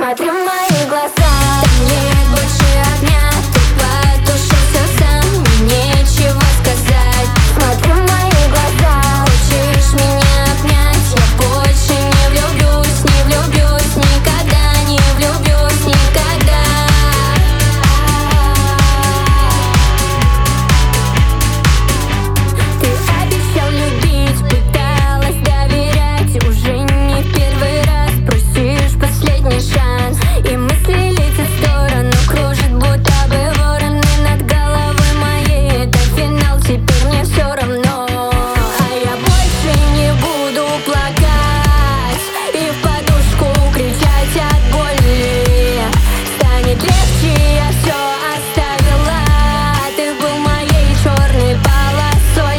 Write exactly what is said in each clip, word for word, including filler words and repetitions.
посмотри в мои глаза. Там нет больше огня, ты потушился сам, мне нечего сказать. Смотри в мои глаза, хочешь меня обнять? Я больше не влюблюсь, не влюблюсь никогда, не влюблюсь никогда. Ты обещал любить, пыталась доверять, уже не первый раз просишь последний шанс. И мысли летят в сторону, кружит будто бы вороны над головой моей. Это финал, теперь мне все равно. А я больше не буду плакать и в подушку кричать от боли. Станет легче, я все оставила. Ты был моей черной полосой.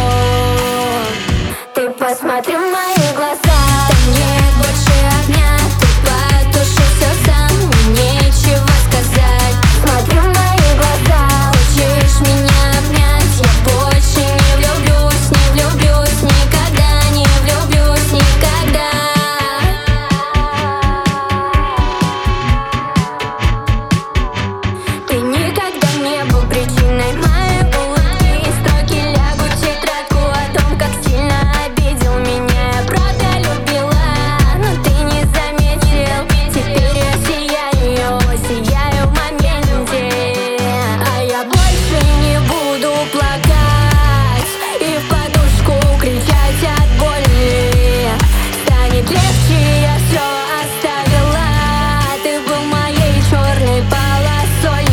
Ты посмотри в мои глаза. Там нет больше огня, ты потушился сам, мне нечего сказать. Смотри в мои глаза, хочешь меня обнять? Я больше не влюблюсь, не влюблюсь никогда, не влюблюсь никогда. Ты никогда не был причиной моей улыбки. Строки лягут в тетрадку о том, как сильно обидел меня. Я правда любила, но ты не заметил. Теперь я сияю, сияю в моменте. А я больше не буду плакать и в подушку кричать от боли. Станет легче, я все оставила. Ты был моей черной полосой.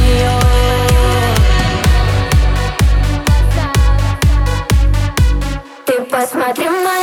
Ты посмотри в мои